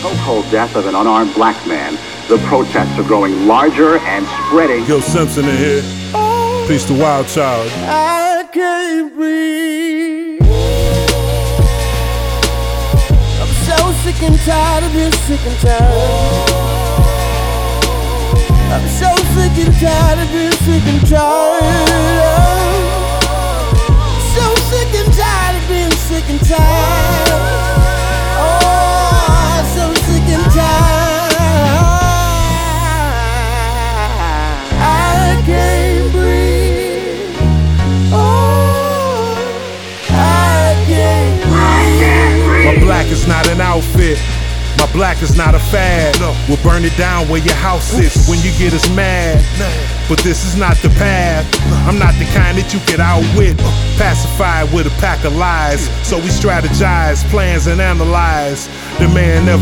so-called death of an unarmed black man, the protests are growing larger and spreading. Yo, Simpson in here. Peace to Wild Child. I can't breathe. I'm so sick and tired of being sick and tired. I'm so sick and tired of being sick and tired. So sick and tired of being sick and tired. Oh, so sick and tired. I can't breathe. Oh, I can't breathe. My black is not an outfit. My black is not a fad. We'll burn it down where your house sits when you get us mad. But this is not the path. I'm not the kind that you get outwit. Pacified with a pack of lies. So we strategize, plans and analyze. The man never